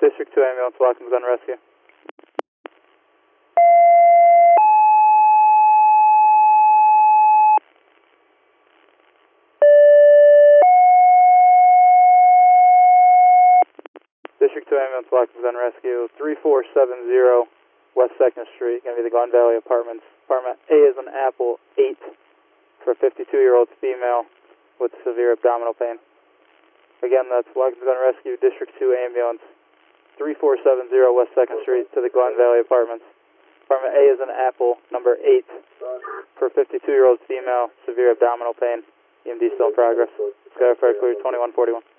District 2 ambulance, Watkins Glen Rescue. District 2 ambulance, Watkins Glen Rescue, 3470 West 2nd Street, going to be the Glen Valley Apartments. Apartment A is an Apple 8 for a 52-year-old female with severe abdominal pain. Again, that's Watkins Glen Rescue, District 2 ambulance, 3470 West 2nd Street to the Glen Valley Apartments. Apartment A is an Apple, number 8 for a 52-year-old female, severe abdominal pain. EMD still in progress. Skyfire clear 2141.